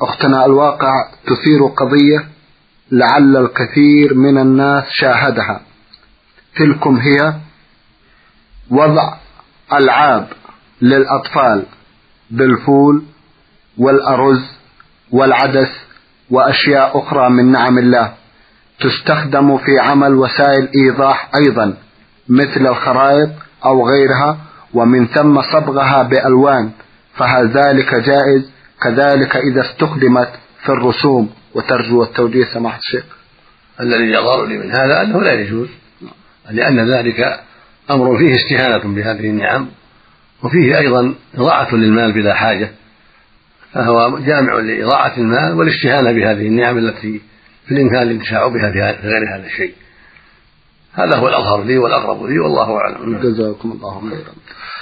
أختنا الواقع تثير قضية لعل الكثير من الناس شاهدها. تلكم هي وضع ألعاب للأطفال بالفول والأرز والعدس وأشياء أخرى من نعم الله، تستخدم في عمل وسائل إيضاح أيضا مثل الخرائط أو غيرها، ومن ثم صبغها بألوان، فهل ذلك جائز؟ كذلك إذا استخدمت في الرسوم. وترجو التوجيه سماحة الشيخ. الذي يظهر لي من هذا أنه لا يجوز، لأن ذلك أمر فيه استهانة بهذه النعم، وفيه أيضا إضاعة للمال بلا حاجة، فهو جامع لإضاعة المال والاستهانة بهذه النعم التي في الإمكان الانتفاع بها في غير هذا الشيء. هذا هو الأظهر لي والأقرب لي، والله أعلم. جزاكم الله خيرا.